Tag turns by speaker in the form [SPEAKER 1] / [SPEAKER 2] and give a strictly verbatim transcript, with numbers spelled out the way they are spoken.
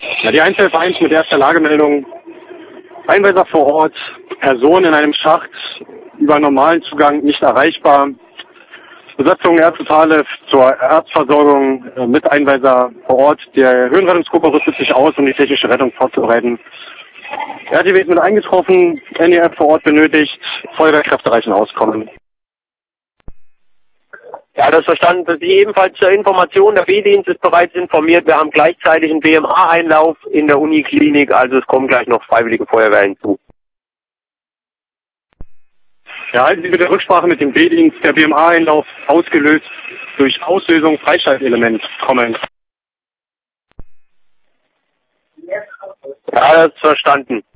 [SPEAKER 1] Ja, die eins elf eins mit erster Lagemeldung. Einweiser vor Ort, Person in einem Schacht, über normalen Zugang nicht erreichbar. Besatzung Ärztetale zur Erzversorgung äh, mit Einweiser vor Ort. Der Höhenrettungsgruppe rüstet sich aus, um die technische Rettung vorzubereiten. R T W ist mit eingetroffen, N E F vor Ort benötigt, Feuerwehrkräfte reichen Auskommen.
[SPEAKER 2] Ja, das verstanden für Sie ebenfalls zur Information. Der B-Dienst ist bereits informiert. Wir haben gleichzeitig einen B M A-Einlauf in der Uniklinik, also es kommen gleich noch freiwillige Feuerwehr hinzu.
[SPEAKER 1] Ja, halten Sie bitte Rücksprache mit dem B-Dienst. Der B M A-Einlauf ausgelöst durch Auslösung Freischaltelement kommen.
[SPEAKER 2] Ja, das ist verstanden.